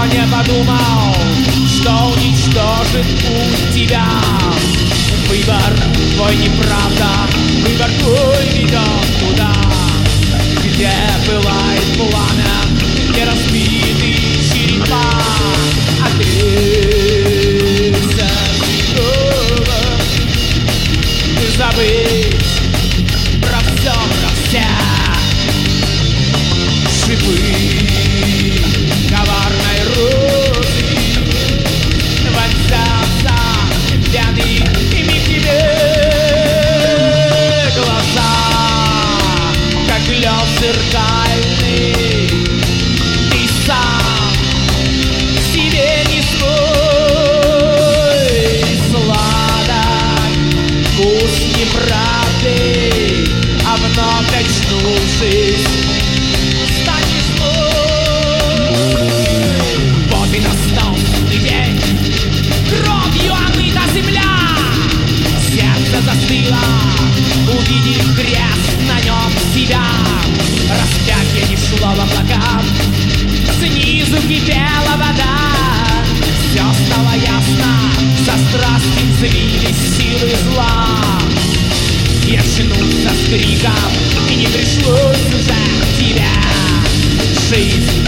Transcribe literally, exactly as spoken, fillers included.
Никто не подумал, что уничтожит путь тебя. Выбор твой неправда, выбор твой ведет туда, где пылает пламя, где разбиты черепа. А ты готова забыть про все, про всех. Шипы коварной розы вонзятся в вены, и миг тебе глаза, как лед зеркальный. Ты сам себе не свой, сладок вкус неправды, а вновь очнувшись станешь злой. Вот и настал день, кровью омыта земля, сердце застыло, увидев крест на нем себя. Распятие не шло в облака, снизу кипела вода. Все стало ясно, со страстью взвились силы зла. Я очнулся с криком, и не пришлось уже тебя. Жизнь